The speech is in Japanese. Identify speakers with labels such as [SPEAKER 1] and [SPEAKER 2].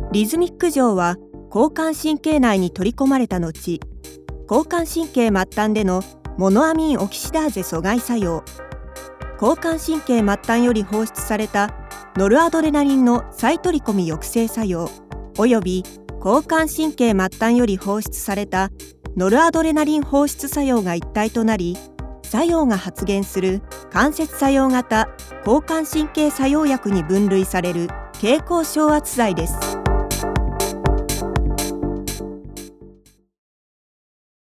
[SPEAKER 1] リズミック錠は交感神経内に取り込まれた後、交感神経末端でのモノアミンオキシダーゼ阻害作用、交感神経末端より放出されたノルアドレナリンの再取り込み抑制作用および交感神経末端より放出されたノルアドレナリン放出作用が一体となり、作用が発現する間接作用型交感神経作用薬に分類される経口昇圧剤です。